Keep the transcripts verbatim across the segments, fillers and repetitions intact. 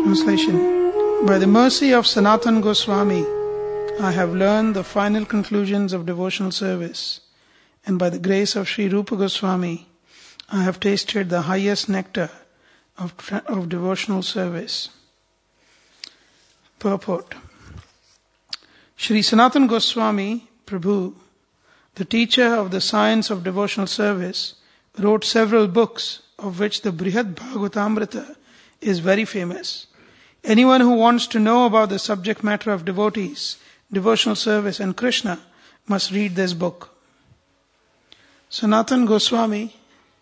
Translation. By the mercy of Sanatana Goswami, I have learned the final conclusions of devotional service, and by the grace of Sri Rupa Goswami, I have tasted the highest nectar of, of devotional service. Purport. Sri Sanatana Goswami, Prabhu, the teacher of the science of devotional service, wrote several books, of which the Brihad Bhagavatamrita is very famous. Anyone who wants to know about the subject matter of devotees, devotional service and Krishna must read this book. Sanatana Goswami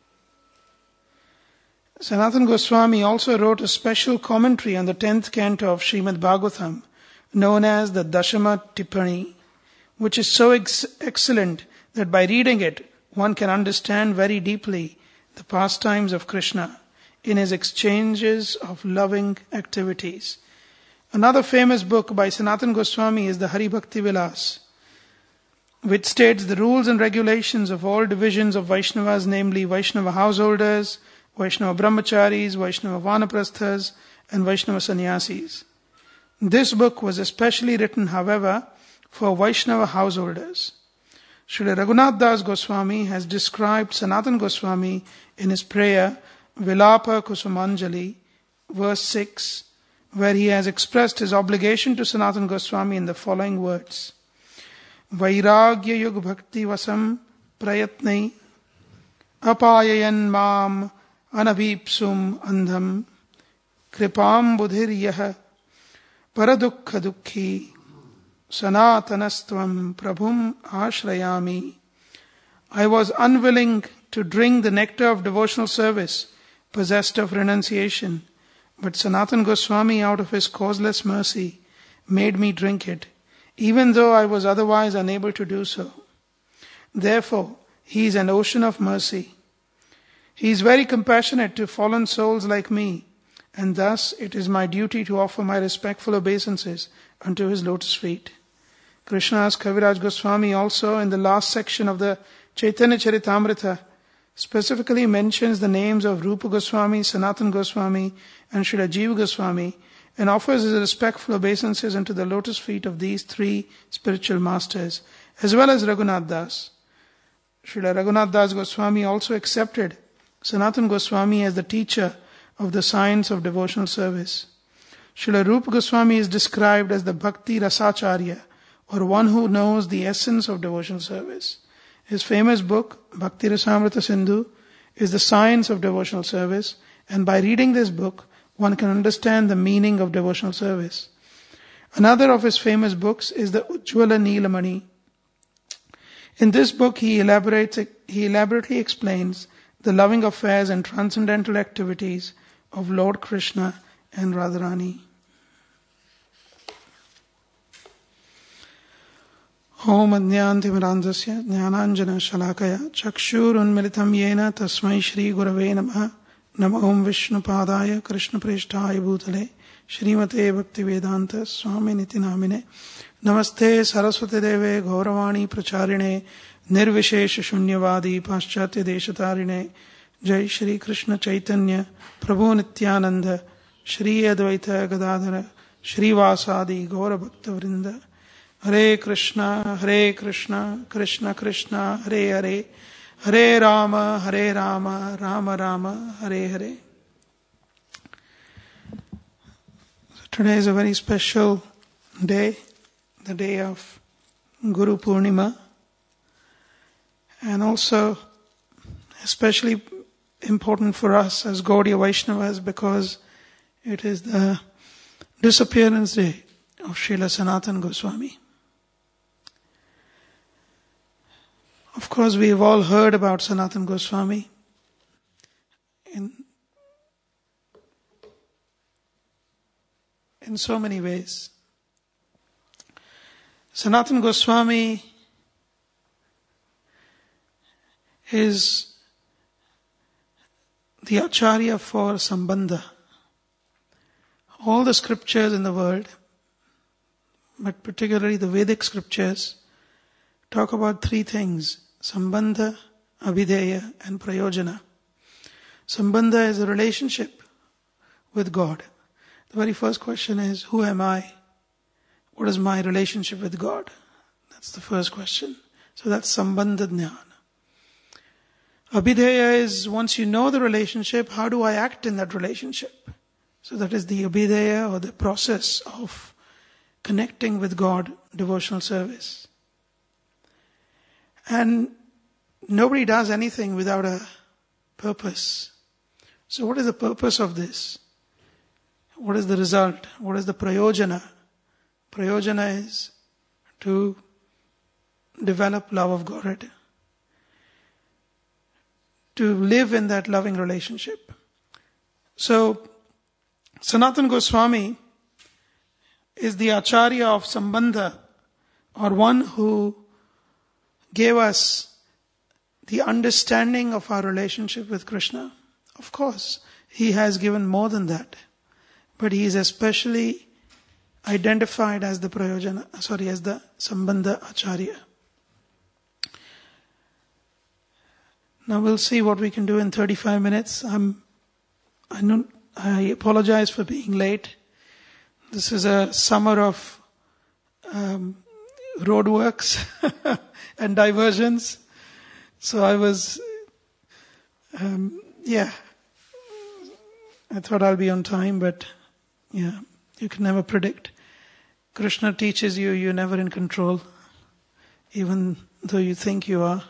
Sanatana Goswami also wrote a special commentary on the tenth canto of Srimad Bhagavatam, known as the Dashama Tippani, which is so ex- excellent that by reading it, one can understand very deeply the pastimes of Krishna in his exchanges of loving activities. Another famous book by Sanatana Goswami is the Hari Bhakti Vilas, which states the rules and regulations of all divisions of Vaishnavas, namely Vaishnava householders, Vaishnava brahmacharis, Vaishnava vanaprasthas, and Vaishnava sannyasis. This book was especially written, however, for Vaishnava householders. Srila Raghunath Das Goswami has described Sanatana Goswami in his prayer Vilapa Kusumanjali, verse six, where he has expressed his obligation to Sanatana Goswami in the following words. Vairagya yug bhakti vasam prayatnai apayayan mam anabhipsum andham kripam budhir yaha paradukha dukhi sanatanastvam prabhum ashrayami. I was unwilling to drink the nectar of devotional service, possessed of renunciation, but Sanatana Goswami, out of his causeless mercy, made me drink it, even though I was otherwise unable to do so. Therefore, he is an ocean of mercy. He is very compassionate to fallen souls like me, and thus it is my duty to offer my respectful obeisances unto his lotus feet. Krishnadas Kaviraj Goswami also, in the last section of the Chaitanya Charitamrita, specifically mentions the names of Rupa Goswami, Sanatana Goswami, and Srila Jiva Goswami, and offers his respectful obeisances unto the lotus feet of these three spiritual masters, as well as Raghunath Das. Srila Raghunath Das Goswami also accepted Sanatana Goswami as the teacher of the science of devotional service. Srila Rupa Goswami is described as the Bhakti Rasacharya, or one who knows the essence of devotional service. His famous book, Bhakti Rasamrita Sindhu, is the science of devotional service, and by reading this book, one can understand the meaning of devotional service. Another of his famous books is the Ujjwala Neelamani. In this book, he elaborates, he elaborately explains the loving affairs and transcendental activities of Lord Krishna and Radharani. Om Adnyantimirandasya Jnananjana Shalakaya Chakshurunmilitam Yena Tasmai Shri Gurave Namaha Namo Om Vishnu Padaya Krishna Preshthaya Bhutale Shrimate Bhakti Vedanta Swami Niti Namine Namaste Saraswati Deve Gauravani Pracharine Nirvishesha Shunyavadi Paschatya Deshatarine Jai Shri Krishna Chaitanya Prabhu Nityananda Shri Advaita Gadadhara Shri Vasadi Gaura Bhakta Vrinda Hare Krishna, Hare Krishna, Krishna Krishna, Hare Hare, Hare Rama, Hare Rama, Rama Rama, Hare Hare. So today is a very special day, the day of Guru Purnima, and also especially important for us as Gaudiya Vaishnavas because it is the disappearance day of Srila Sanatana Goswami. Of course, we have all heard about Sanatana Goswami in, in so many ways. Sanatana Goswami is the Acharya for Sambandha. All the scriptures in the world, but particularly the Vedic scriptures, talk about three things: Sambandha, Abhideya, and Prayojana. Sambandha is a relationship with God. The very first question is, who am I? What is my relationship with God? That's the first question. So that's Sambandha Jnana. Abhideya is, once you know the relationship, how do I act in that relationship? So that is the Abhideya, or the process of connecting with God, devotional service. And nobody does anything without a purpose. So what is the purpose of this? What is the result? What is the prayojana? Prayojana is to develop love of God, to live in that loving relationship. So, Sanatana Goswami is the Acharya of Sambandha, or one who gave us the understanding of our relationship with Krishna. Of course, he has given more than that, but he is especially identified as the Prayojana, sorry, as the Sambandha Acharya. Now we'll see what we can do in thirty-five minutes. I'm, I know, I apologize for being late. This is a summer of um, roadworks and diversions. So I was, um, yeah, I thought I'll be on time, but yeah, you can never predict. Krishna teaches you you're never in control, even though you think you are.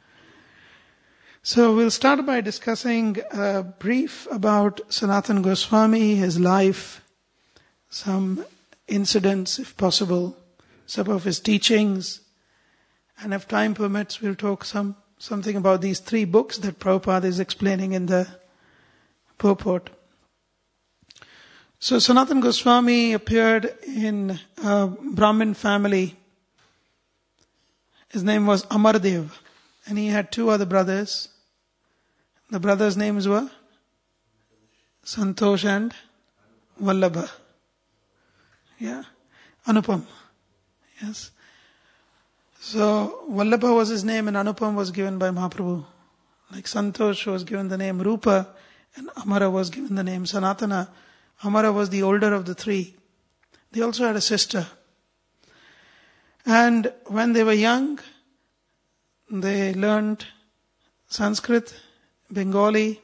So we'll start by discussing a brief about Sanatana Goswami, his life, some incidents, if possible, some of his teachings, and if time permits, we'll talk some something about these three books that Prabhupada is explaining in the purport. So Sanatana Goswami appeared in a Brahmin family. His name was Amardev, and he had two other brothers. The brothers' names were Santosh and Vallabha. Yeah. Anupam. Yes. So Vallabha was his name and Anupam was given by Mahaprabhu. Like Santosh was given the name Rupa and Amara was given the name Sanatana. Amara was the older of the three. They also had a sister. And when they were young, they learned Sanskrit, Bengali,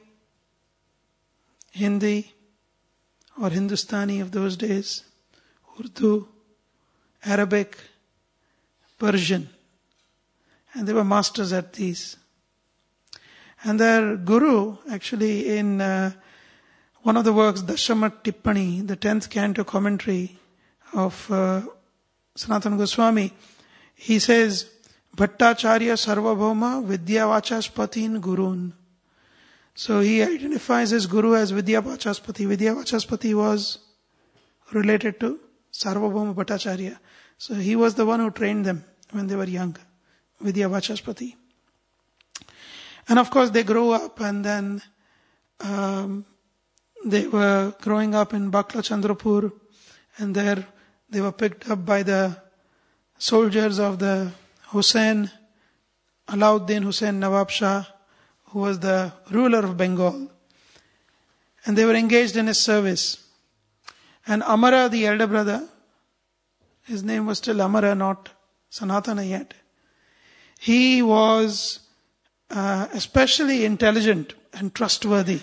Hindi, or Hindustani of those days, Urdu, Arabic, Persian. And they were masters at these. And their guru, actually in uh, one of the works, Dashamat Tippani, the tenth canto commentary of uh, Sanatana Goswami, he says, Bhattacharya Sarvabhauma Vidyavachaspathin Gurun. So he identifies his guru as Vidyavachaspati. Vidyavachaspati was related to Sarvabhauma Bhattacharya. So he was the one who trained them when they were young. Vidyavachaspati. And of course they grew up and then um, they were growing up in Bakla Chandrapur, and there they were picked up by the soldiers of the Hussain, Alauddin Hussain Nawab Shah, who was the ruler of Bengal. And they were engaged in his service. And Amara, the elder brother, his name was still Amara, not Sanatana yet. He was uh, especially intelligent and trustworthy.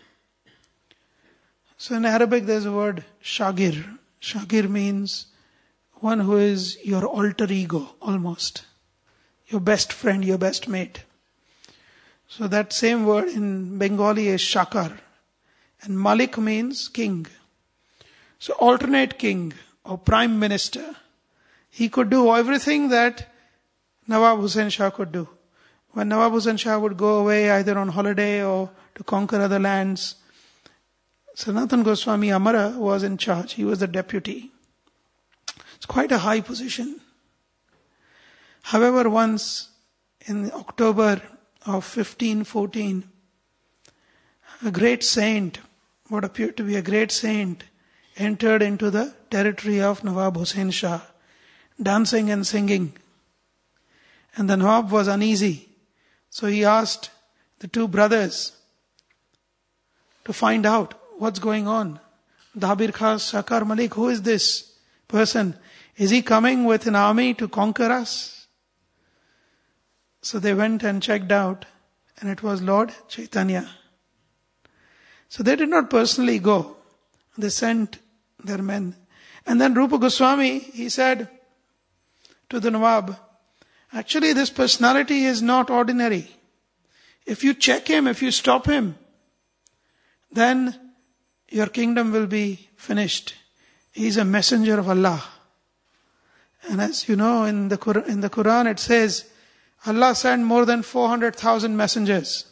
So in Arabic there's a word shagir. Shagir means one who is your alter ego, almost. Your best friend, your best mate. So that same word in Bengali is shakar. And Malik means king. So alternate king or prime minister. He could do everything that Nawab Hussain Shah could do. When Nawab Hussain Shah would go away either on holiday or to conquer other lands, Sanatana Goswami Amara was in charge. He was the deputy. It's quite a high position. However, once in October of fifteen fourteen, a great saint, what appeared to be a great saint, entered into the territory of Nawab Hussain Shah, dancing and singing. And the Nawab was uneasy. So he asked the two brothers to find out what's going on. Dabir Khas, Sakar Malik, who is this person? Is he coming with an army to conquer us? So they went and checked out, and it was Lord Chaitanya. So they did not personally go. They sent their men. And then Rupa Goswami, he said to the Nawab, actually this personality is not ordinary. If you check him, if you stop him, then your kingdom will be finished. He is a messenger of Allah. And as you know, in the Quran, in the Quran it says, Allah sent more than four hundred thousand messengers.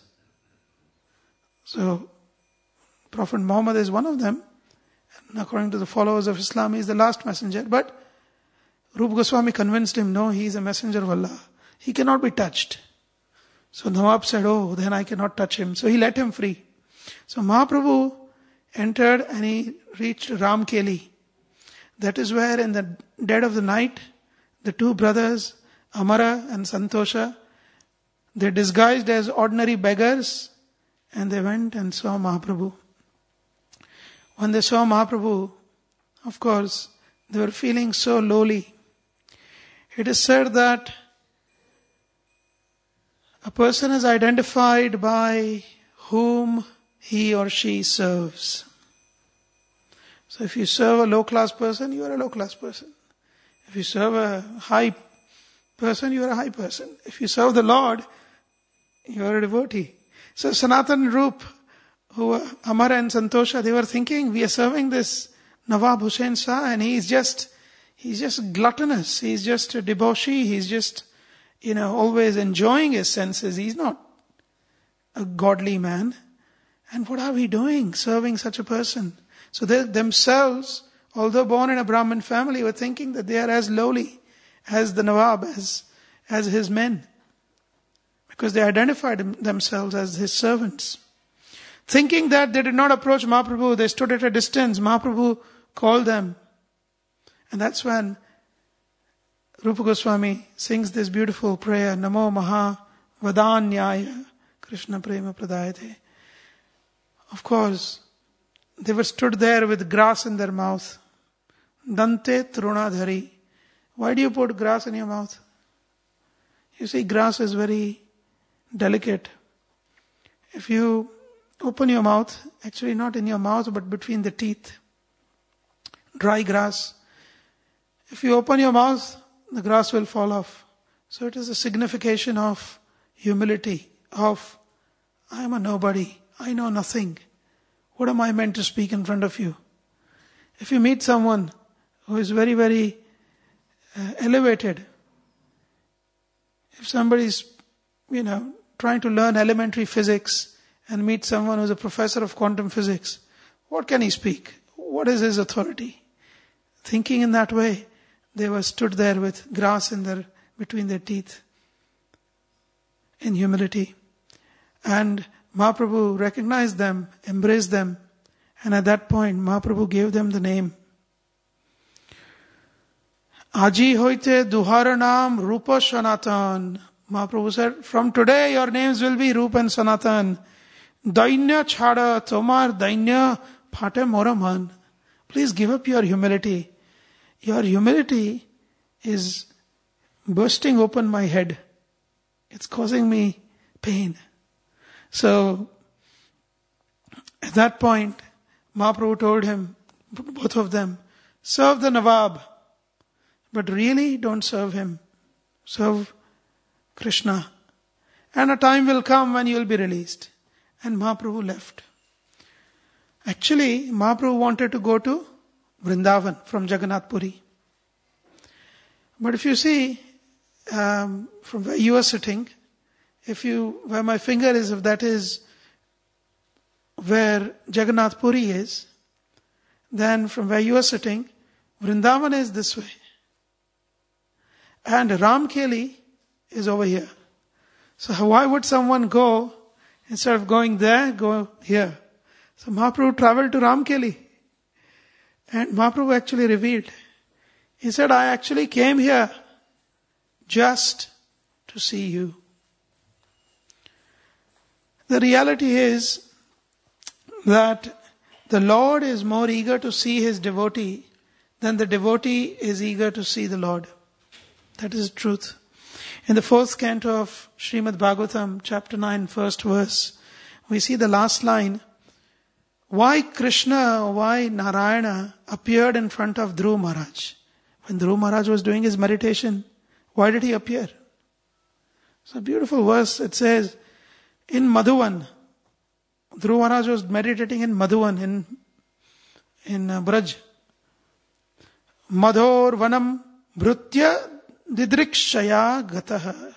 So, Prophet Muhammad is one of them. And according to the followers of Islam, he is the last messenger. But Rupa Goswami convinced him, no, he is a messenger of Allah. He cannot be touched. So Nawab said, oh, then I cannot touch him. So he let him free. So Mahaprabhu entered and he reached Ramkeli. That is where in the dead of the night, the two brothers, Amara and Santosha, they disguised as ordinary beggars and they went and saw Mahaprabhu. When they saw Mahaprabhu, of course, they were feeling so lowly. It is said that a person is identified by whom he or she serves. So if you serve a low-class person, you are a low-class person. If you serve a high person, you are a high person. If you serve the Lord, you are a devotee. So Sanatan and Rup, who were Amara and Santosha, they were thinking, we are serving this Nawab Hussain Shah and he is just, he's just gluttonous. He's just a debauchee. He's just, you know, always enjoying his senses. He's not a godly man. And what are we doing serving such a person? So they themselves, although born in a Brahmin family, were thinking that they are as lowly as the Nawab, as, as his men. Because they identified themselves as his servants. Thinking that they did not approach Mahaprabhu, they stood at a distance. Mahaprabhu called them. And that's when Rupa Goswami sings this beautiful prayer, Namo Maha Vadanyaya Krishna Prema Pradayate. Of course, they were stood there with grass in their mouth. Dante Trunadhari. Why do you put grass in your mouth? You see, grass is very delicate. If you open your mouth, actually not in your mouth but between the teeth, dry grass. If you open your mouth, the grass will fall off. So it is a signification of humility, of I am a nobody, I know nothing. What am I meant to speak in front of you? If you meet someone who is very, very uh, elevated, if somebody is, you know, trying to learn elementary physics and meet someone who is a professor of quantum physics, what can he speak? What is his authority? Thinking in that way, they were stood there with grass in their between their teeth in humility. And Mahaprabhu recognized them, embraced them, and at that point Mahaprabhu gave them the name. Aji hoite duhara naam Rupa Sanatan. Mahaprabhu said, from today your names will be Rupa and Sanatan. Dainya chhada tomar dainya phate moraman. Please give up your humility. Your humility is bursting open my head. It's causing me pain. So, at that point, Mahaprabhu told him, both of them, serve the Nawab, but really don't serve him. Serve Krishna. And a time will come when you will be released. And Mahaprabhu left. Actually, Mahaprabhu wanted to go to Vrindavan from Jagannath Puri. But if you see, um, from where you are sitting, if you, where my finger is, if that is where Jagannath Puri is, then from where you are sitting, Vrindavan is this way. And Ramkeli is over here. So why would someone go, instead of going there, go here? So Mahaprabhu traveled to Ramkeli. And Mahaprabhu actually revealed. He said, I actually came here just to see you. The reality is that The Lord is more eager to see his devotee than the devotee is eager to see the Lord. That is the truth. In the fourth canto of Srimad Bhagavatam, chapter nine, first verse, we see the last line. Why Krishna, why Narayana appeared in front of Dhruva Maharaj? When Dhruva Maharaj was doing his meditation, why did he appear? It's a beautiful verse. It says, in Madhuvan, Dhruva Maharaj was meditating in Madhuvan, in, in uh, Braj. Madhor vanam bhrutya didrikshaya gataha.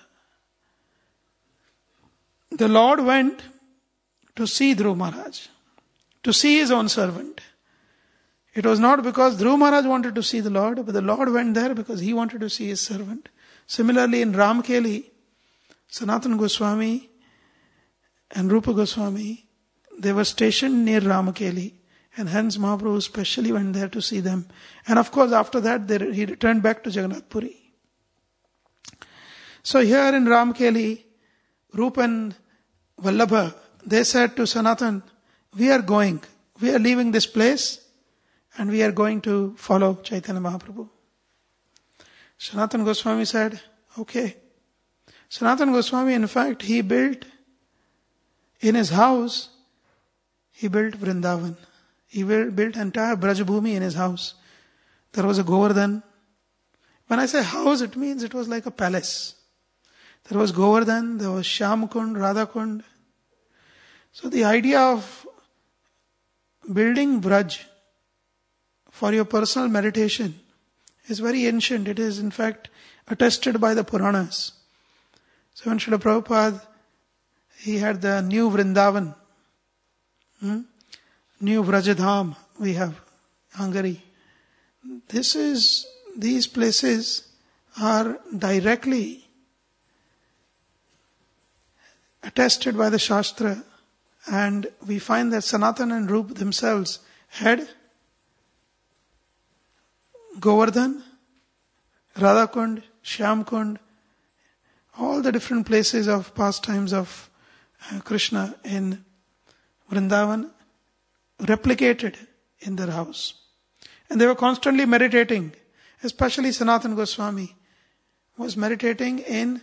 The Lord went to see Dhruva Maharaj, to see his own servant. It was not because Dhruva Maharaj wanted to see the Lord, but the Lord went there because he wanted to see his servant. Similarly, in Ramkeli, Sanatana Goswami and Rupa Goswami, they were stationed near Ramakeli, and hence Mahaprabhu specially went there to see them. And of course, after that, they, he returned back to Jagannath Puri. So here in Ramakeli, Rupa and Vallabha, they said to Sanatan, we are going, we are leaving this place, and we are going to follow Chaitanya Mahaprabhu. Sanatana Goswami said, okay. Sanatana Goswami, in fact, he built, in his house, he built Vrindavan. He built entire Brajabhumi in his house. There was a Govardhan. When I say house, it means it was like a palace. There was Govardhan, there was Shyamkund, Radhakund. So the idea of building Braj for your personal meditation is very ancient. It is in fact attested by the Puranas. So when Srila Prabhupada, he had the new Vrindavan, hmm? new Vrajadham we have, Hungary. This is, these places are directly attested by the Shastra, and we find that Sanatana and Rupa themselves had Govardhan, Radhakund, Shyamkund, all the different places of pastimes of Krishna in Vrindavan replicated in their house. And they were constantly meditating, especially Sanatana Goswami was meditating in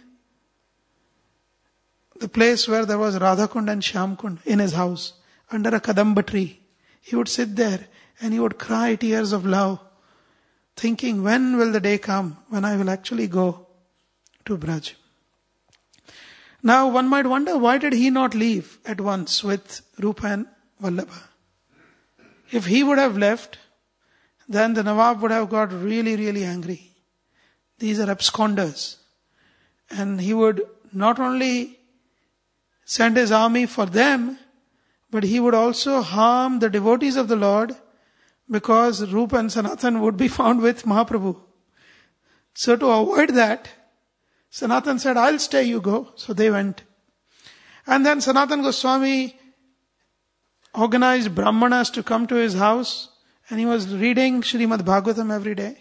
the place where there was Radhakund and Shyamkund in his house, under a Kadamba tree. He would sit there and he would cry tears of love, thinking, when will the day come when I will actually go to Braj? Now one might wonder, why did he not leave at once with Rupa and Vallabha? If he would have left, then the Nawab would have got really, really angry. These are absconders. And he would not only send his army for them, but he would also harm the devotees of the Lord, because Rupa and Sanatan would be found with Mahaprabhu. So to avoid that, Sanatan said, I'll stay, you go. So they went. And then Sanatana Goswami organized Brahmanas to come to his house, and he was reading Srimad Bhagavatam every day.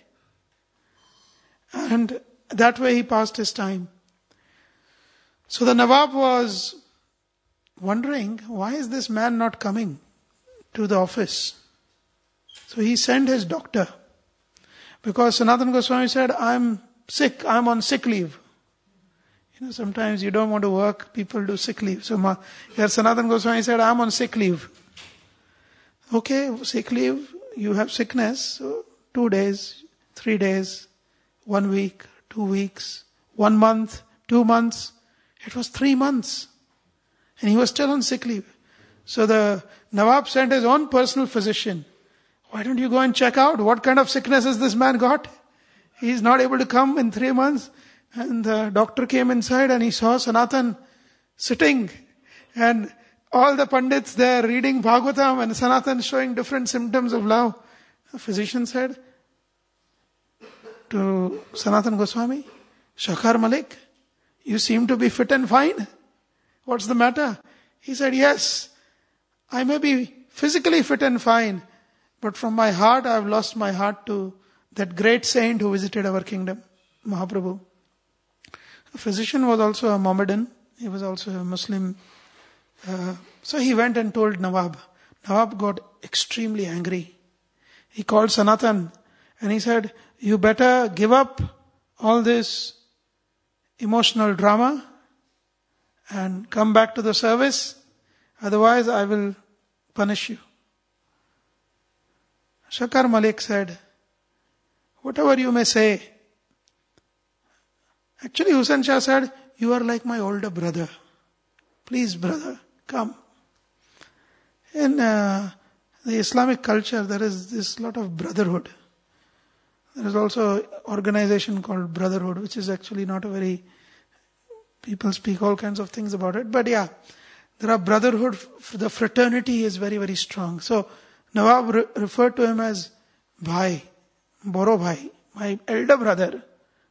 And that way he passed his time. So the Nawab was wondering, why is this man not coming to the office? So he sent his doctor, because Sanatana Goswami said, I'm sick, I'm on sick leave. You know, sometimes you don't want to work, people do sick leave. So here Sanatana Goswami said, I'm on sick leave. Okay, sick leave, you have sickness, so two days, three days, one week, two weeks, one month, two months. It was three months. And he was still on sick leave. So the Nawab sent his own personal physician. Why don't you go and check out what kind of sickness has this man got? He is not able to come in three months. And the doctor came inside and he saw Sanatan sitting. And all the Pandits there reading Bhagavatam and Sanatan showing different symptoms of love. The physician said to Sanatana Goswami, Shakhar Malik, you seem to be fit and fine. What's the matter? He said, yes, I may be physically fit and fine, but from my heart I have lost my heart to that great saint who visited our kingdom, Mahaprabhu. The physician was also a Mohammedan. He was also a Muslim. Uh, so he went and told Nawab. Nawab got extremely angry. He called Sanatan and he said, you better give up all this emotional drama and come back to the service. Otherwise, I will punish you. Shakar Malik said, whatever you may say. Actually, Hussain Shah said, you are like my older brother. Please, brother, come. In uh, the Islamic culture, there is this lot of brotherhood. There is also an organization called Brotherhood, which is actually not a very... People speak all kinds of things about it. But yeah, there are brotherhood. The fraternity is very, very strong. So, Nawab re- referred to him as Bhai, Boro Bhai, my elder brother.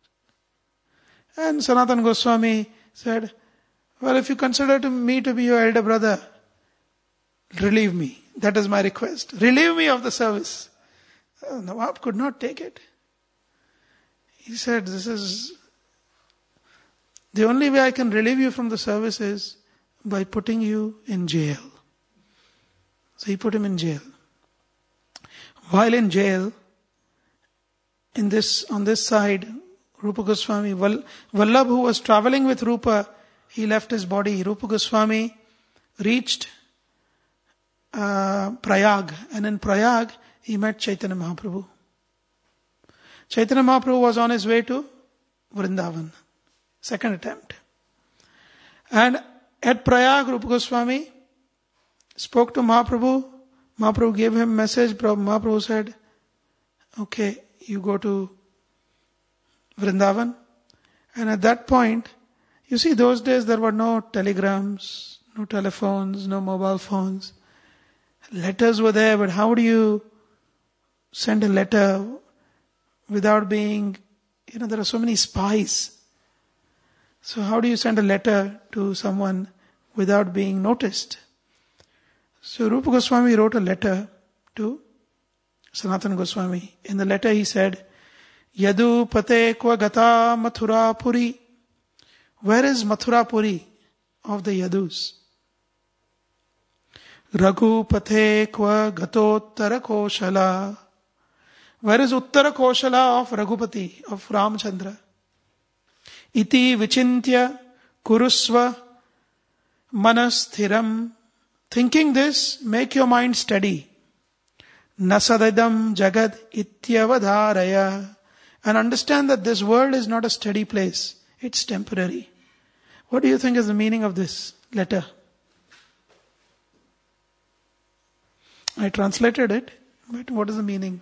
And Sanatan Goswami said, well, if you consider to me to be your elder brother, relieve me. That is my request. Relieve me of the service. Uh, Nawab could not take it. He said, this is... The only way I can relieve you from the service is by putting you in jail. So he put him in jail. While in jail, in this, on this side, Rupa Goswami, Vallabh, who was traveling with Rupa, he left his body. Rupa Goswami reached uh, Prayag, and in Prayag, he met Chaitanya Mahaprabhu. Chaitanya Mahaprabhu was on his way to Vrindavan. Second attempt. And at Prayag, Rupa Goswami spoke to Mahaprabhu. Mahaprabhu gave him a message. Mahaprabhu said, okay, you go to Vrindavan. And at that point, you see, those days there were no telegrams, no telephones, no mobile phones. Letters were there, but how do you send a letter without being, you know, there are so many spies. So how do you send a letter to someone without being noticed? So Rupa Goswami wrote a letter to Sanatana Goswami. In the letter he said, Yadu pate kwa gata Mathura Puri. Where is Mathura Puri of the Yadus? Raghu pate kwa gatottara Koshala. Where is Uttara Koshala of Raghupati, of Ramchandra? Iti vichintya kurusva manasthiram. Thinking this, make your mind steady. Nasadadam jagad ityavadharaya. And understand that this world is not a steady place. It's temporary. What do you think is the meaning of this letter? I translated it, but what is the meaning?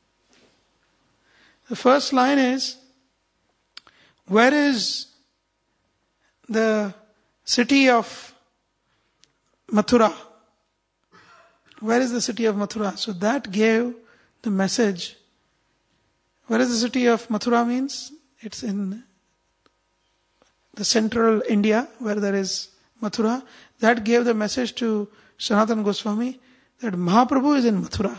The first line is, where is the city of Mathura? Where is the city of Mathura? So that gave the message. Where is the city of Mathura means? It's in the central India where there is Mathura. That gave the message to Sanatana Goswami that Mahaprabhu is in Mathura.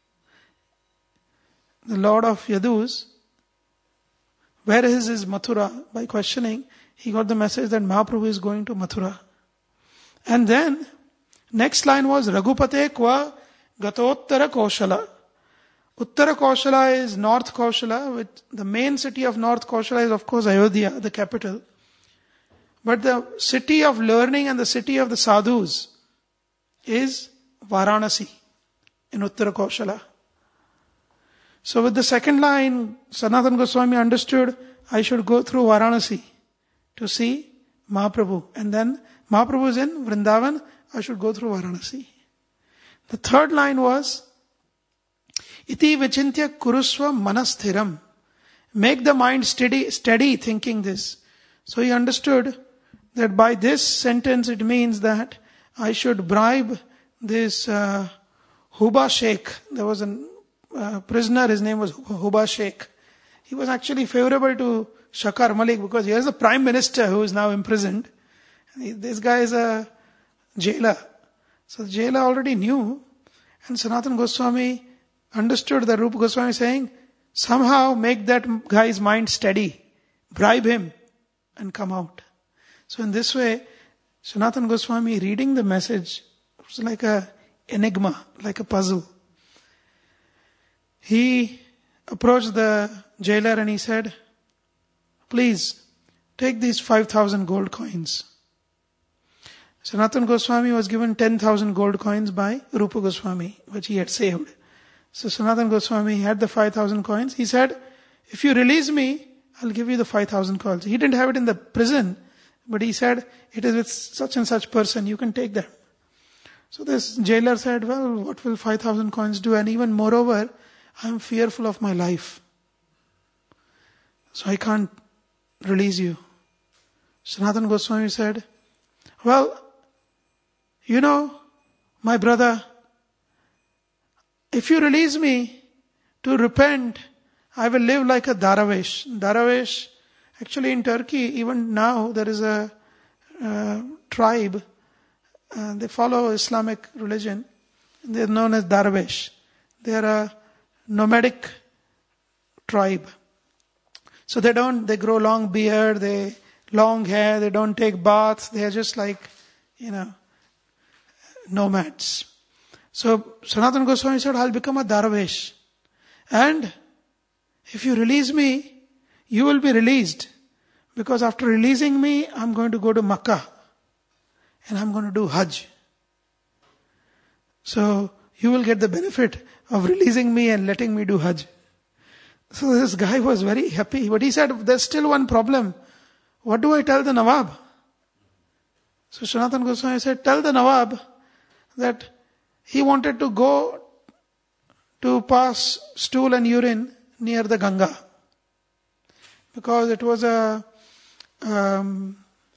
The Lord of Yadus, where is his Mathura? By questioning, he got the message that Mahaprabhu is going to Mathura. And then, next line was, Raghupate kwa gatottara Koshala. Uttara Koshala is North Koshala, which the main city of North Koshala is of course Ayodhya, the capital. But the city of learning and the city of the sadhus is Varanasi in Uttara Koshala. So with the second line, Sanatana Goswami understood I should go through Varanasi to see Mahaprabhu. And then Mahaprabhu is in Vrindavan, I should go through Varanasi. The third line was, Iti vichintya kurusva manasthiram. Make the mind steady, steady thinking this. So he understood that by this sentence it means that I should bribe this uh, Huba Sheikh. There was a uh, prisoner, his name was Huba Sheikh. He was actually favorable to Shakar Malik because he is the prime minister who is now imprisoned. This guy is a jailer. So the jailer already knew, and Sanatana Goswami understood that Rupa Goswami saying, somehow make that guy's mind steady, bribe him and come out. So in this way, Sanatana Goswami reading the message, it was like a enigma, like a puzzle. He approached the jailer and he said, please, take these five thousand gold coins. Sanatana Goswami was given ten thousand gold coins by Rupa Goswami, which he had saved. So Sanatana Goswami had the five thousand coins. He said, if you release me, I'll give you the five thousand coins. He didn't have it in the prison, but he said, it is with such and such person, you can take them. So this jailer said, well, what will five thousand coins do? And even moreover, I'm fearful of my life. So I can't release you. Sanatana Goswami said, well, you know, my brother, if you release me to repent, I will live like a Daravesh. Daravesh, actually in Turkey, even now there is a uh, tribe, uh, they follow Islamic religion. They are known as Daravesh. They are a nomadic tribe. So they don't, they grow long beard, they long hair, they don't take baths, they are just like, you know, nomads. So Sanatana Goswami said, I'll become a Daravesh. And if you release me, you will be released. Because after releasing me, I'm going to go to Makkah. And I'm going to do Hajj. So you will get the benefit of releasing me and letting me do Hajj. So this guy was very happy. But he said, there's still one problem. What do I tell the Nawab? So Sanatana Goswami said, tell the Nawab that he wanted to go to pass stool and urine near the Ganga. Because it was a... Um,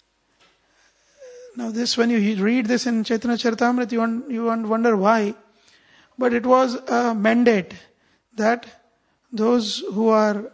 now this, when you read this in Chaitanya Charitamrita, you, want, you wonder why. But it was a mandate that those who are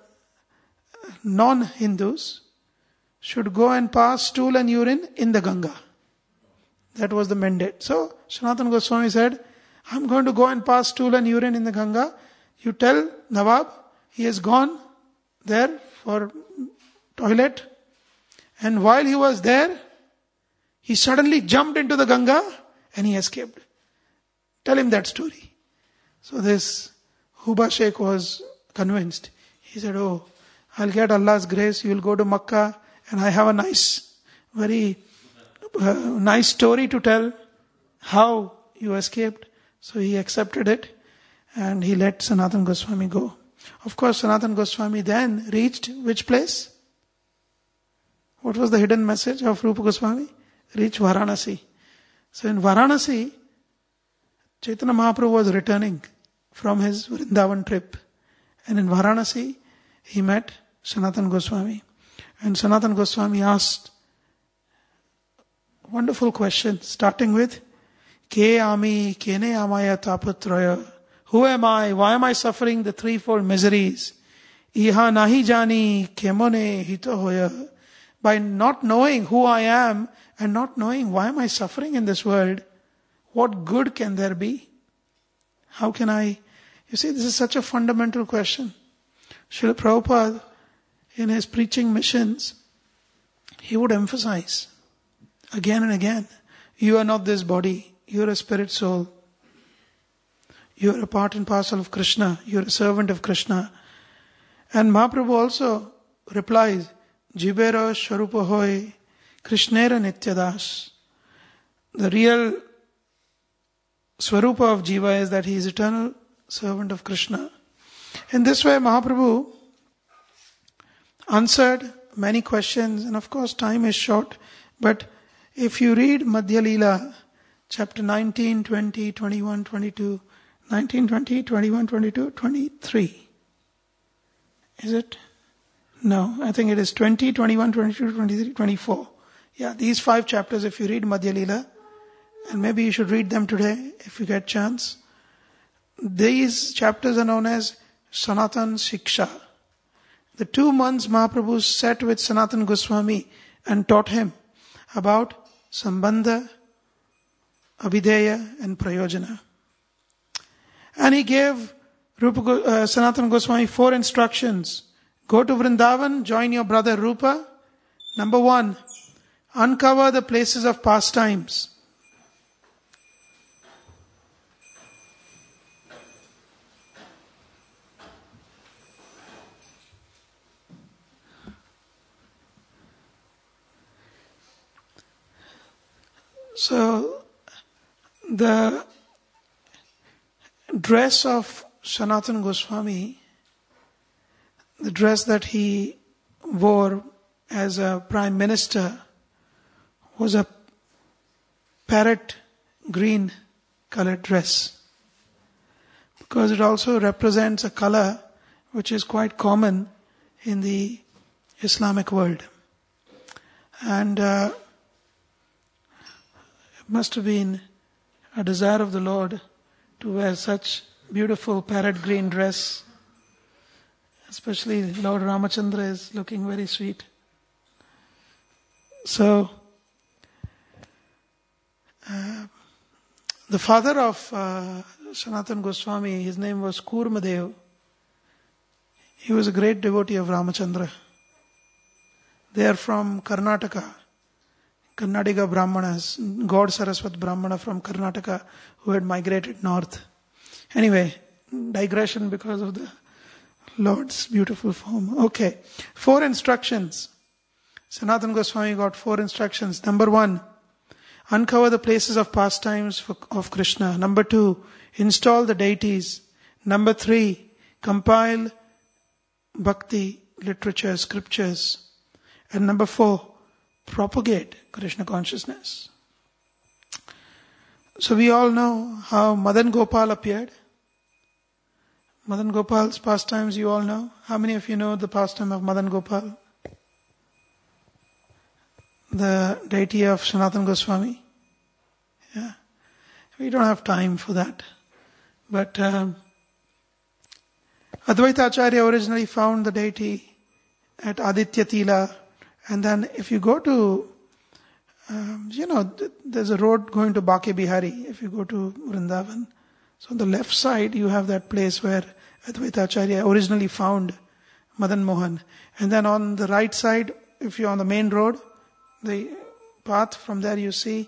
non-Hindus should go and pass stool and urine in the Ganga. That was the mandate. So Sanatana Goswami said, I'm going to go and pass stool and urine in the Ganga. You tell Nawab, he has gone there for toilet. And while he was there, he suddenly jumped into the Ganga and he escaped. Tell him that story. So this Huba Sheikh was convinced. He said, oh, I'll get Allah's grace. You will go to Makkah and I have a nice, very uh, nice story to tell how you escaped. So he accepted it and he let Sanatana Goswami go. Of course, Sanatana Goswami then reached which place? What was the hidden message of Rupa Goswami? Reached Varanasi. So in Varanasi, Chaitanya Mahaprabhu was returning from his Vrindavan trip. And in Varanasi, he met Sanatana Goswami. And Sanatana Goswami asked wonderful question, starting with, Ke ami, kene amaya tapatraya. Who am I? Why am I suffering the threefold miseries? Iha nahi jani, kemone hito hoya. By not knowing who I am and not knowing why am I suffering in this world, what good can there be? How can I? You see, this is such a fundamental question. Srila Prabhupada, in his preaching missions, he would emphasize again and again, you are not this body, you are a spirit soul. You are a part and parcel of Krishna, you are a servant of Krishna. And Mahaprabhu also replies, Jibera Sharupa Hoy, Krishnera Nityadas. The real Swarupa of Jiva is that he is eternal servant of Krishna. In this way, Mahaprabhu answered many questions, and of course time is short, but if you read Madhya Leela, chapter nineteen, twenty, twenty-one, twenty-two, nineteen, twenty, twenty-one, twenty-two, twenty-three. Is it? No, I think it is twenty, twenty-one, twenty-two, twenty-three, twenty-four. Yeah, these five chapters, if you read Madhya Leela, and maybe you should read them today if you get chance. These chapters are known as Sanatan Shiksha. The two months Mahaprabhu sat with Sanatana Goswami and taught him about Sambandha, Abhideya and Prayojana. And he gave Rupa, uh, Sanatana Goswami four instructions. Go to Vrindavan, join your brother Rupa. Number one, uncover the places of pastimes. So, the dress of Sanatana Goswami, the dress that he wore as a prime minister, was a parrot green colored dress, because it also represents a color which is quite common in the Islamic world. And uh, it must have been a desire of the Lord to wear such beautiful parrot green dress. Especially Lord Ramachandra is looking very sweet. So, uh, the father of uh, Sanatana Goswami, his name was Kurmadev. He was a great devotee of Ramachandra. They are from Karnataka, Kannadiga Brahmanas, God Saraswat Brahmana from Karnataka who had migrated north. Anyway, digression because of the Lord's beautiful form. Okay, four instructions. Sanatana Goswami got four instructions. Number one, uncover the places of pastimes for, of Krishna. Number two, install the deities. Number three, compile bhakti literature, scriptures. And number four, propagate Krishna consciousness. So we all know how Madan Gopal appeared. Madan Gopal's pastimes you all know. How many of you know the pastime of Madan Gopal? The deity of Sanatana Goswami. Yeah. We don't have time for that. But um, Advaita Acharya originally found the deity at Aditya Tila. And then if you go to, um, you know, there's a road going to Bake Bihari if you go to Vrindavan. So on the left side you have that place where Advaita Acharya originally found Madan Mohan. And then on the right side, if you're on the main road, the path, from there you see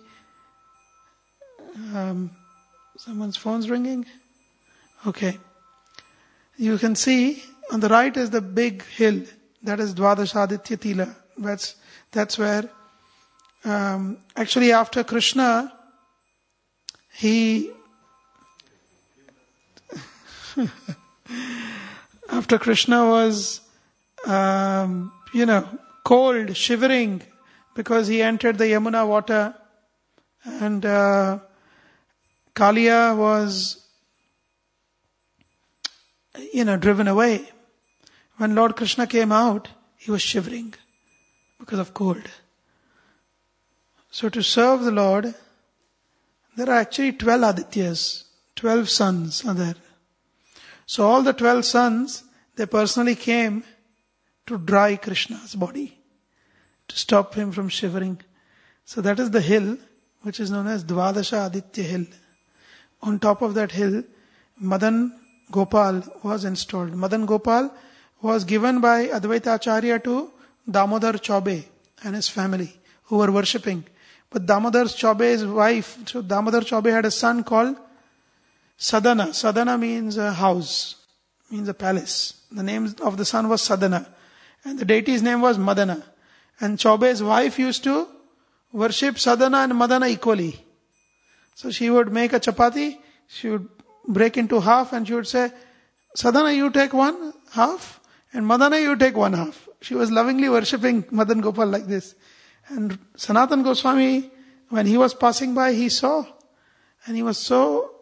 um, someone's phone's ringing. Okay. You can see on the right is the big hill. That is Dwadashaditya Tila. That's, that's where um, actually after Krishna, he after Krishna was um, you know cold, shivering, because he entered the Yamuna water, and uh, Kaliya was, you know, driven away. When Lord Krishna came out, he was shivering because of cold. So to serve the Lord, there are actually twelve Adityas, twelve sons are there. So all the twelve sons, they personally came to dry Krishna's body, to stop him from shivering. So that is the hill, which is known as Dvadasha Aditya Hill. On top of that hill, Madan Gopal was installed. Madan Gopal was given by Advaita Acharya to Damodar Chaube and his family, who were worshipping. But Damodar Chaube's wife, so Damodar Chaube had a son called Sadhana. Sadhana means a house, means a palace. The name of the son was Sadhana. And the deity's name was Madana. And Chaube's wife used to worship Sadhana and Madana equally. So she would make a chapati, she would break into half and she would say, Sadhana, you take one half, and Madana, you take one half. She was lovingly worshipping Madan Gopal like this. And Sanatana Goswami, when he was passing by, he saw, and he was so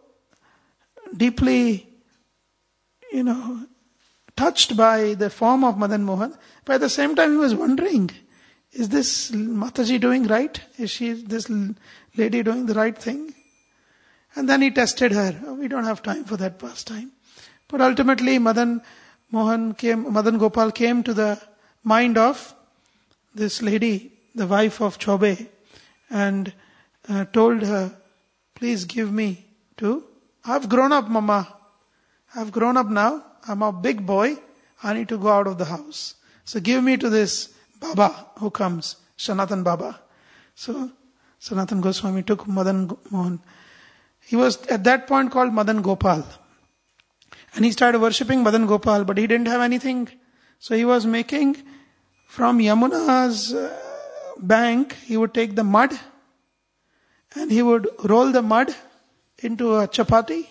deeply, you know, touched by the form of Madan Mohan. But at the same time, he was wondering, is this Mataji doing right? Is she, this lady doing the right thing? And then he tested her. Oh, we don't have time for that pastime. But ultimately, Madan Mohan came, Madan Gopal came to the mind of this lady, the wife of Chaube, and uh, told her, please give me to, I've grown up, Mama. I've grown up now. I'm a big boy. I need to go out of the house. So give me to this Baba who comes, Sanatan Baba. So Sanatana Goswami took Madan Mohan. He was at that point called Madan Gopal. And he started worshipping Madan Gopal, but he didn't have anything. So he was making from Yamuna's uh, bank, he would take the mud and he would roll the mud into a chapati,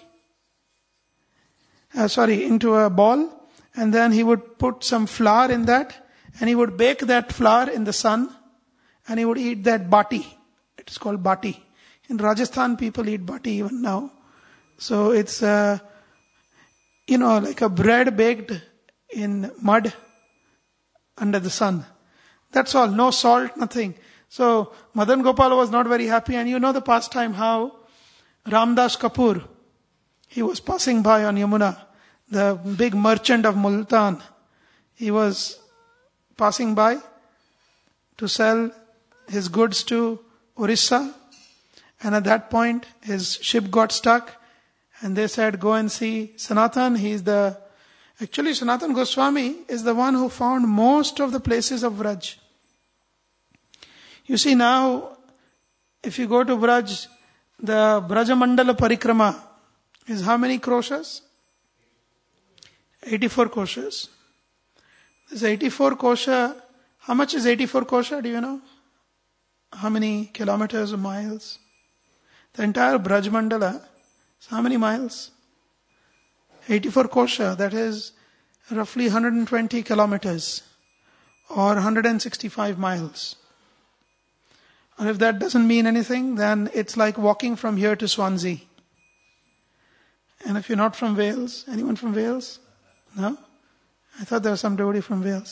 uh, sorry, into a ball, and then he would put some flour in that, and he would bake that flour in the sun, and he would eat that bati. It is called bati. In Rajasthan, people eat bati even now. So it's, uh, you know, like a bread baked in mud under the sun. That's all. No salt, nothing. So Madan Gopal was not very happy. And you know the pastime how Ramdas Kapoor, he was passing by on Yamuna, the big merchant of Multan. He was passing by to sell his goods to Orissa. And at that point, his ship got stuck. And they said, go and see Sanatan. He's the, actually Sanatan Goswami is the one who found most of the places of Vraj. You see now, if you go to Vraj, the Brajamandala Parikrama is how many koshas? eighty-four koshas. This eighty-four kosha, how much is eighty-four kosha, do you know? How many kilometers or miles? The entire Brajamandala, how many miles? eighty-four kosha, that is roughly one hundred twenty kilometers or one hundred sixty-five miles. And if that doesn't mean anything, then it's like walking from here to Swansea. And if you're not from Wales, anyone from Wales? No? I thought there was some devotee from Wales.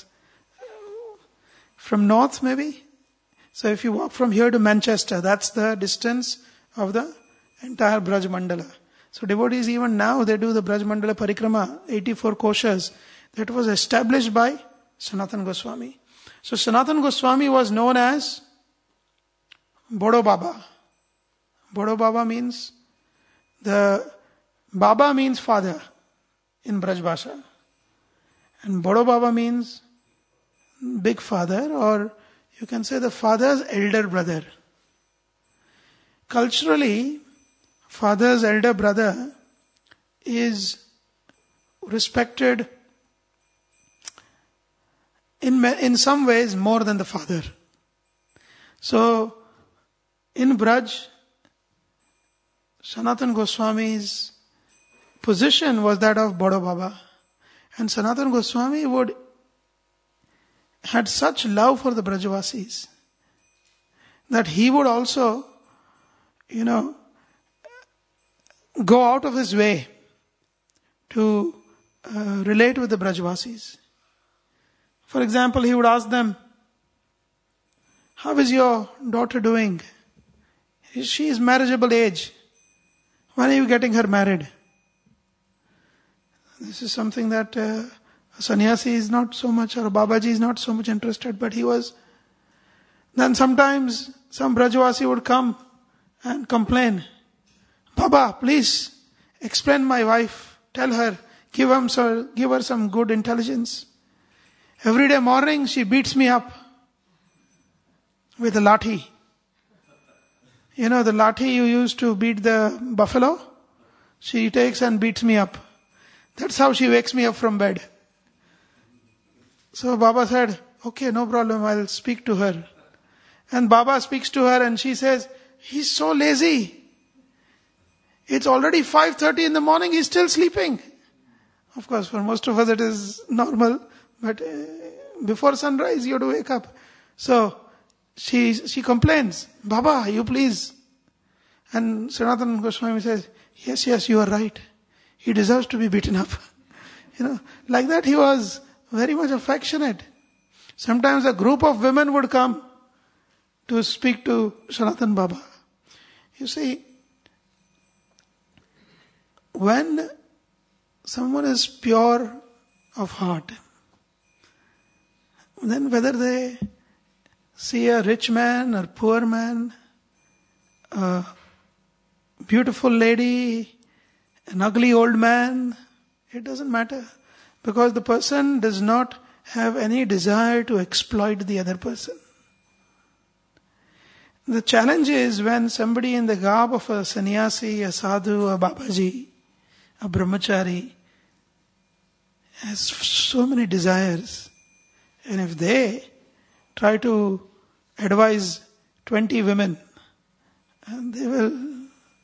From north maybe? So if you walk from here to Manchester, that's the distance of the entire Braj Mandala. So devotees even now, they do the Braj Mandala Parikrama, eighty-four koshas. That was established by Sanatan Goswami. So Sanatan Goswami was known as Bodo Baba. Bodo Baba means, the Baba means father in Braj Bhasha. And Bodo Baba means big father, or you can say the father's elder brother. Culturally, father's elder brother is respected in in some ways more than the father. So, in Braj, Sanatan Goswami's position was that of Bodo Baba. And Sanatan Goswami would had such love for the Brajavasis that he would also, you know, go out of his way to uh, relate with the Brajavasis. For example, he would ask them, how is your daughter doing? She is marriageable age. When are you getting her married? This is something that uh, a sannyasi is not so much, or a Babaji is not so much interested, but he was. Then sometimes some Brajavasi would come and complain, Baba, please explain my wife, tell her, give, him so, give her some good intelligence. Every day morning she beats me up with a lathi. You know the lathi you use to beat the buffalo? She takes and beats me up. That's how she wakes me up from bed. So Baba said, okay, no problem, I'll speak to her. And Baba speaks to her and she says, he's so lazy. It's already five thirty in the morning, he's still sleeping. Of course, for most of us it is normal, but uh, before sunrise you have to wake up. So, she she complains, Baba, you please. And Sanatan Goswami says, yes, yes, you are right. He deserves to be beaten up. You know, like that he was very much affectionate. Sometimes a group of women would come to speak to Sanatan Baba. You see, when someone is pure of heart, then whether they see a rich man or poor man, a beautiful lady, an ugly old man, it doesn't matter. Because the person does not have any desire to exploit the other person. The challenge is when somebody in the garb of a sannyasi, a sadhu, a babaji, a brahmachari has so many desires. And if they try to advise twenty women and they will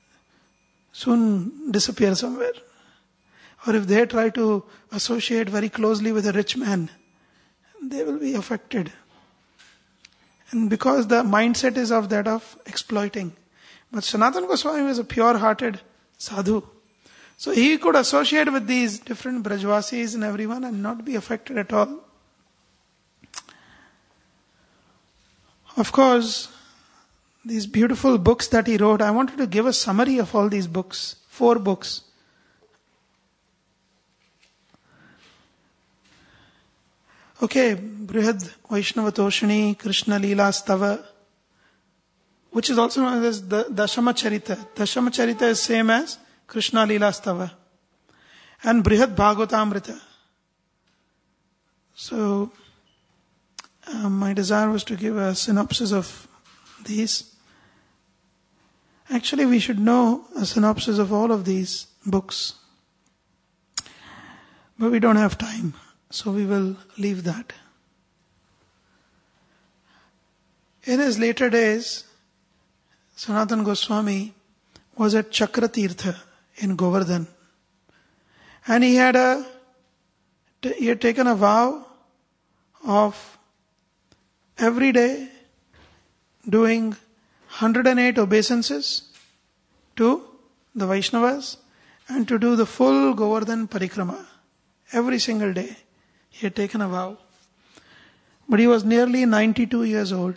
soon disappear somewhere. Or if they try to associate very closely with a rich man, they will be affected. And because the mindset is of that of exploiting. But Sanatana Goswami was a pure-hearted sadhu. So he could associate with these different Brajvasis and everyone and not be affected at all. Of course, these beautiful books that he wrote, I wanted to give a summary of all these books. Four books. Okay, Brihad Vaishnava Toshani, Krishna Leela Stava, which is also known as the Dashama Charita. Dashama Charita is same as Krishna Leela Stava. And Brihad Bhagavatamrita. So, uh, my desire was to give a synopsis of these. Actually, we should know a synopsis of all of these books. But we don't have time, so we will leave that. In his later days, Sanatana Goswami was at Chakratirtha in Govardhan. And he had a, he had taken a vow of every day doing one hundred eight obeisances to the Vaishnavas and to do the full Govardhan Parikrama. Every single day he had taken a vow. But he was nearly ninety-two years old.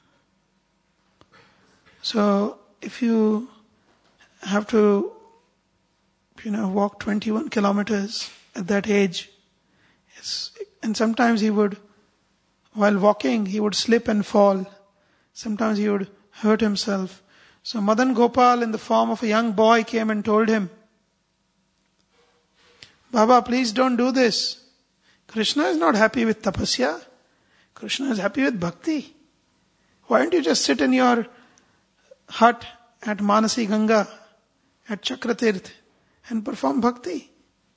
So if you have to, you know, walk twenty-one kilometers at that age, it's, and sometimes he would, while walking, he would slip and fall. Sometimes he would hurt himself. So Madan Gopal, in the form of a young boy, came and told him, Baba, please don't do this. Krishna is not happy with tapasya. Krishna is happy with bhakti. Why don't you just sit in your hut at Manasi Ganga, at Chakratirth, and perform bhakti?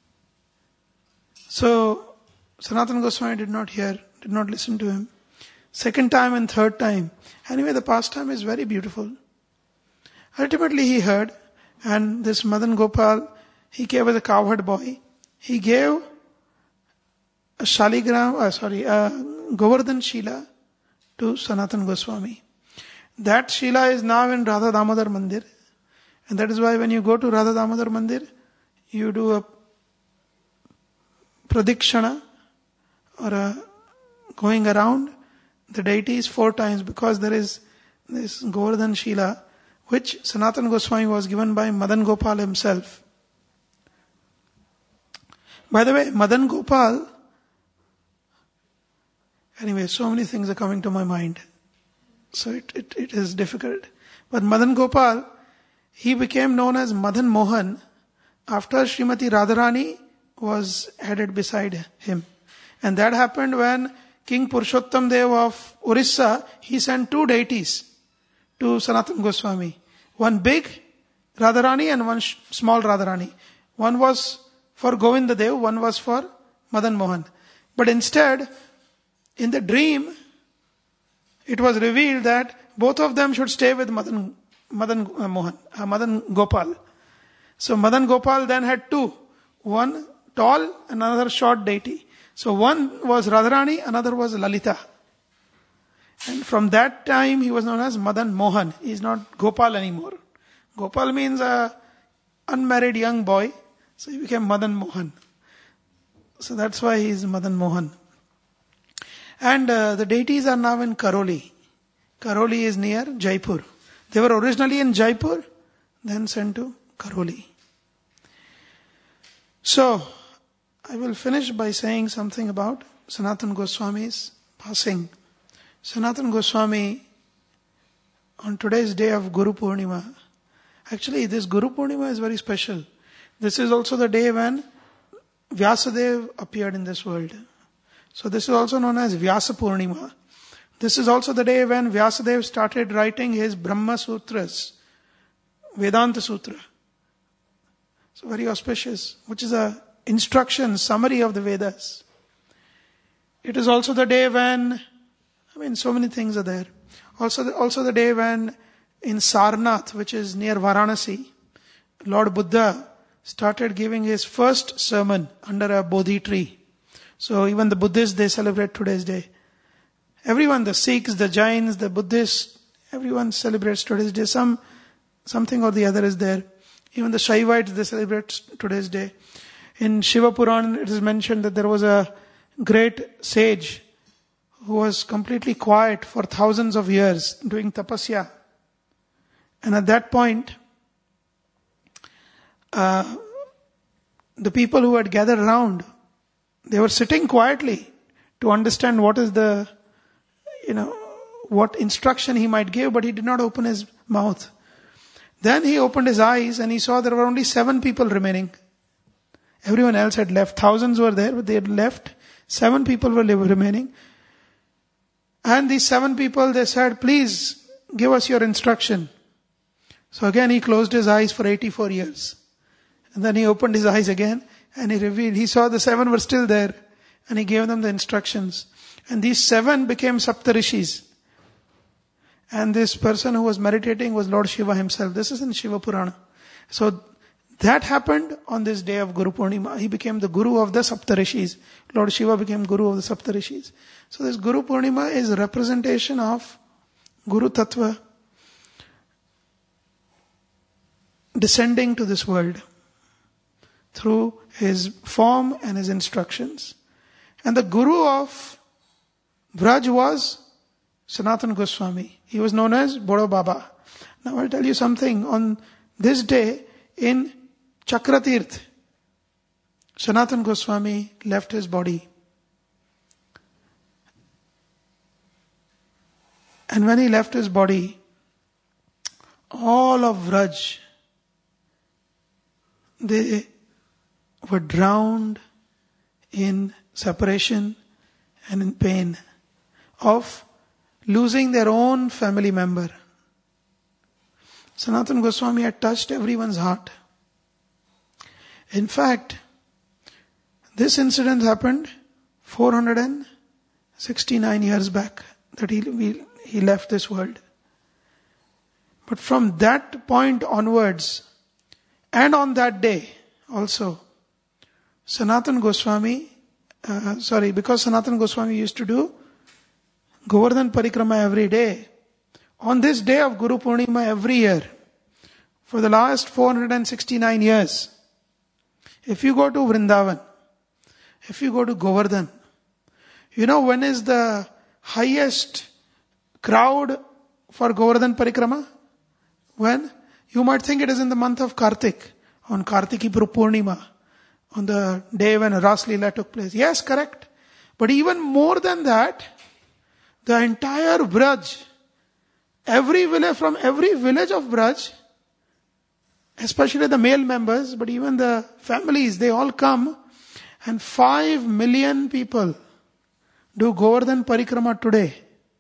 So Sanatana Goswami did not hear, did not listen to him. Second time and third time. Anyway, the pastime is very beautiful. Ultimately he heard, and this Madan Gopal, he gave as a cowherd boy, he gave a Shaligram, uh, sorry, a Govardhan Shila to Sanatana Goswami. That Shila is now in Radha Damodar Mandir. And that is why when you go to Radha Damodar Mandir, you do a pradikshana or a going around the deities four times, because there is this Govardhan Shila which Sanatana Goswami was given by Madan Gopal himself. By the way, Madan Gopal, anyway, so many things are coming to my mind. So it, it, it is difficult. But Madan Gopal, he became known as Madan Mohan after Srimati Radharani was added beside him. And that happened when King Purushottam Dev of Orissa, he sent two deities to Sanatana Goswami. One big Radharani and one sh- small Radharani. One was for Govinda Dev, one was for Madan Mohan. But instead, in the dream, it was revealed that both of them should stay with Madan, Madan uh, Mohan, uh, Madan Gopal. So Madan Gopal then had two. One tall, another short deity. So one was Radharani, another was Lalita. And from that time he was known as Madan Mohan. He is not Gopal anymore. Gopal means a unmarried young boy. So he became Madan Mohan. So that's why he is Madan Mohan. And uh, the deities are now in Karoli. Karoli is near Jaipur. They were originally in Jaipur, then sent to Karoli. So, I will finish by saying something about Sanatana Goswami's passing. Sanatana Goswami, on today's day of Guru Purnima, actually this Guru Purnima is very special. This is also the day when Vyasadeva appeared in this world. So this is also known as Vyasa Purnima. This is also the day when Vyasadeva started writing his Brahma Sutras, Vedanta Sutra. So very auspicious, which is a instruction, summary of the Vedas. It is also the day when, I mean, so many things are there. Also, the, also the day when in Sarnath, which is near Varanasi, Lord Buddha started giving his first sermon under a Bodhi tree. So even the Buddhists, they celebrate today's day. Everyone, the Sikhs, the Jains, the Buddhists, everyone celebrates today's day. Some, something or the other is there. Even the Shaivites, they celebrate today's day. In Shiva Puran, it is mentioned that there was a great sage who was completely quiet for thousands of years doing tapasya. And at that point, uh, the people who had gathered around, they were sitting quietly to understand what is the, you know, what instruction he might give, but he did not open his mouth. Then he opened his eyes and he saw there were only seven people remaining. Everyone else had left. Thousands were there, but they had left. Seven people were remaining. And these seven people, they said, please give us your instruction. So again he closed his eyes for eighty-four years. And then he opened his eyes again and he revealed, he saw the seven were still there. And he gave them the instructions. And these seven became Saptarishis. And this person who was meditating was Lord Shiva himself. This is in Shiva Purana. So that happened on this day of Guru Purnima. He became the Guru of the Saptarishis. Lord Shiva became Guru of the Saptarishis. So this Guru Purnima is a representation of Guru Tattva descending to this world through his form and his instructions. And the Guru of Braj was Sanatana Goswami. He was known as Bodo Baba. Now I'll tell you something. On this day in Chakratirth, Sanatana Goswami left his body. And when he left his body, all of Vraj, they were drowned in separation and in pain of losing their own family member. Sanatana Goswami had touched everyone's heart. In fact, this incident happened four hundred sixty-nine years back that he, he left this world. But from that point onwards, and on that day also, Sanatana Goswami, uh, sorry, because Sanatana Goswami used to do Govardhan Parikrama every day. On this day of Guru Purnima every year, for the last four hundred sixty-nine years, if you go to Vrindavan, if you go to Govardhan, you know when is the highest crowd for Govardhan Parikrama? When? You might think it is in the month of Kartik, on Kartiki Purnima, on the day when Ras Leela took place. Yes, correct. But even more than that, the entire Braj, every village, from every village of Braj, especially the male members, but even the families, they all come, and five million people do Govardhan Parikrama today.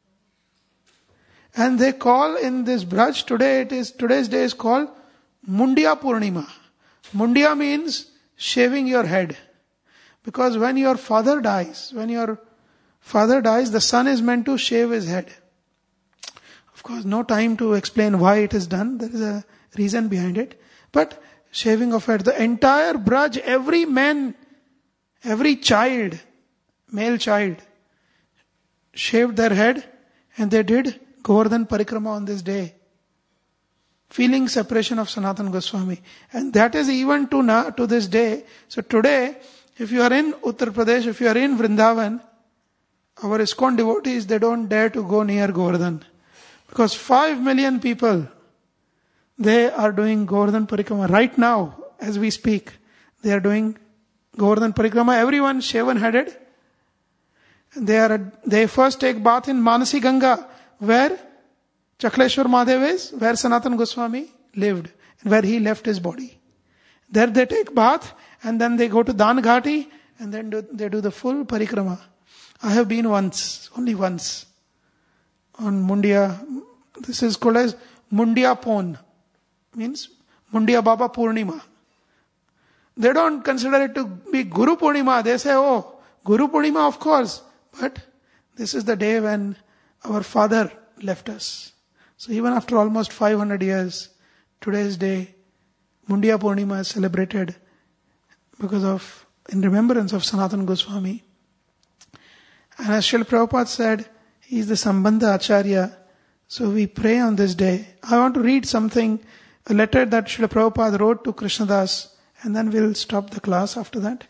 And they call in this Braj today, it is, today's day is called Mundia Purnima. Mundia means shaving your head. Because when your father dies, when your father dies, the son is meant to shave his head. Of course, no time to explain why it is done. There is a reason behind it. But shaving of head, the entire Braj, every man, every child, male child, shaved their head and they did Govardhan Parikrama on this day, feeling separation of Sanatana Goswami. And that is even to now, to this day. So today, if you are in Uttar Pradesh, if you are in Vrindavan, our ISKCON devotees, they don't dare to go near Govardhan. Because five million people, they are doing Govardhan Parikrama. Right now, as we speak, they are doing Govardhan Parikrama. Everyone shaven-headed. They are, they first take bath in Manasi Ganga, where Chakleshwar Mahadev is, where Sanatana Goswami lived, and where he left his body. There they take bath, and then they go to Dan Ghati, and then do, they do the full Parikrama. I have been once, only once, on Mundia. This is called as Mundia Pon, means Mundia Baba Purnima. They don't consider it to be Guru Purnima. They say, oh, Guru Purnima, of course, but this is the day when our father left us. So even after almost five hundred years, today's day, Mundiya Purnima is celebrated because of, in remembrance of Sanatana Goswami. And as Srila Prabhupada said, he is the Sambandha Acharya. So we pray on this day. I want to read something, a letter that Srila Prabhupada wrote to Krishnadas, and then we'll stop the class after that.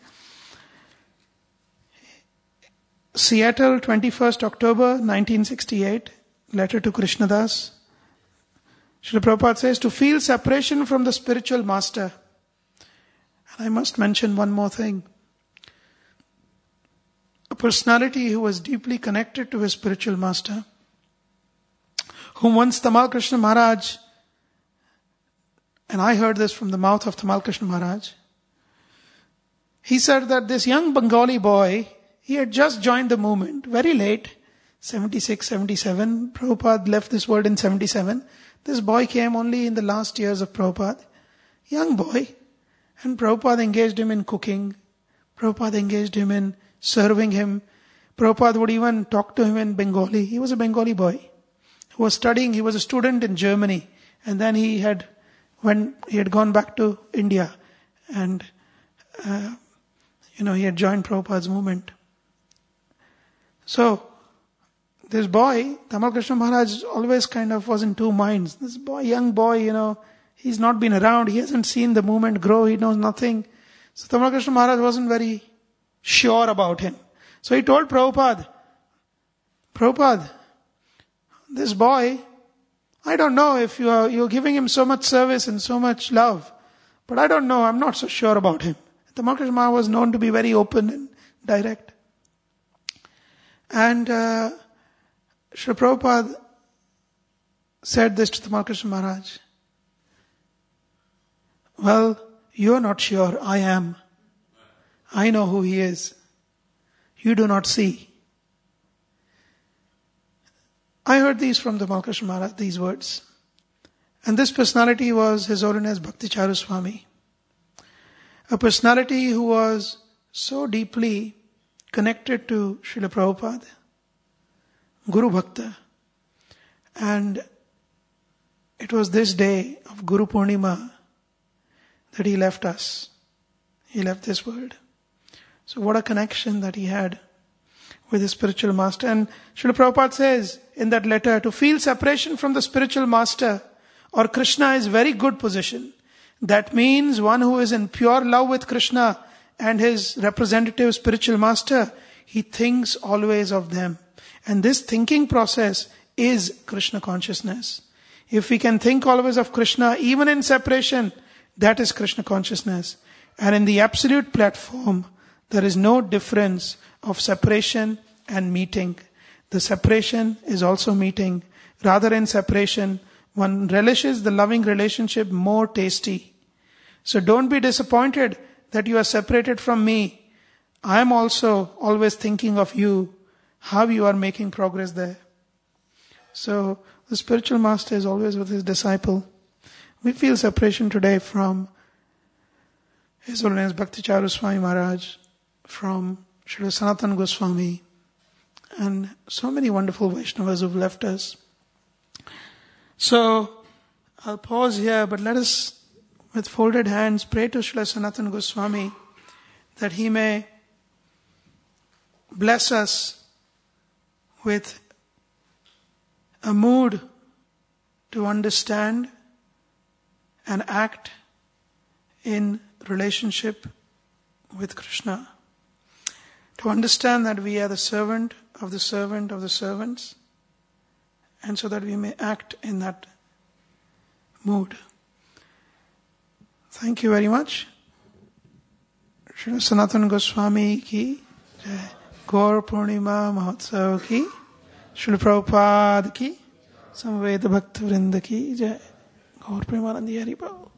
Seattle, twenty-first October nineteen sixty-eight, letter to Krishnadas. Srila Prabhupada says, to feel separation from the spiritual master. And I must mention one more thing. A personality who was deeply connected to his spiritual master, whom once Tamal Krishna Maharaj, and I heard this from the mouth of Tamal Krishna Maharaj, he said that this young Bengali boy, he had just joined the movement, very late, seventy-six, seventy-seven. Prabhupada left this world in seventy-seven. This boy came only in the last years of Prabhupada. Young boy. And Prabhupada engaged him in cooking. Prabhupada engaged him in serving him. Prabhupada would even talk to him in Bengali. He was a Bengali boy who was studying. He was a student in Germany. And then he had, when he had gone back to India, and, uh, you know, he had joined Prabhupada's movement. So, this boy, Tamal Krishna Maharaj, always kind of was in two minds. This boy, young boy, you know, he's not been around, he hasn't seen the movement grow, he knows nothing. So Tamal Krishna Maharaj wasn't very sure about him. So he told Prabhupada, Prabhupada, this boy, I don't know if you are, you're giving him so much service and so much love, but I don't know, I'm not so sure about him. Tamal Krishna Maharaj was known to be very open and direct. And uh, Srila Prabhupada said this to Tamal Krishna Maharaj. Well, you're not sure, I am. I know who he is. You do not see. I heard these from Tamal Krishna Maharaj, these words. And this personality was His Holiness Bhakti Charu Swami. A personality who was so deeply connected to Srila Prabhupada, Guru Bhakta. And it was this day of Guru Purnima that he left us. He left this world. So what a connection that he had with his spiritual master. And Srila Prabhupada says in that letter, to feel separation from the spiritual master or Krishna is very good position. That means one who is in pure love with Krishna and his representative spiritual master, he thinks always of them. And this thinking process is Krishna consciousness. If we can think always of Krishna, even in separation, that is Krishna consciousness. And in the absolute platform, there is no difference of separation and meeting. The separation is also meeting. Rather, in separation, one relishes the loving relationship more tasty. So don't be disappointed that you are separated from me. I am also always thinking of you, how you are making progress there. So the spiritual master is always with his disciple. We feel separation today from His Holiness Bhakti Charu Swami Maharaj, from Srila Sanatana Goswami, and so many wonderful Vaishnavas who've left us. So I'll pause here, but let us, with folded hands, pray to Srila Sanatana Goswami that he may bless us with a mood to understand and act in relationship with Krishna. To understand that we are the servant of the servant of the servants, and so that we may act in that mood. Thank you very much. Srila Sanatana Goswami ki jai. Gaur Purnima Mahotsav ki. Srila Prabhupada ki. Samveda Bhakta Vrinda ki jai. Gaur Premanandi Hari Bhava.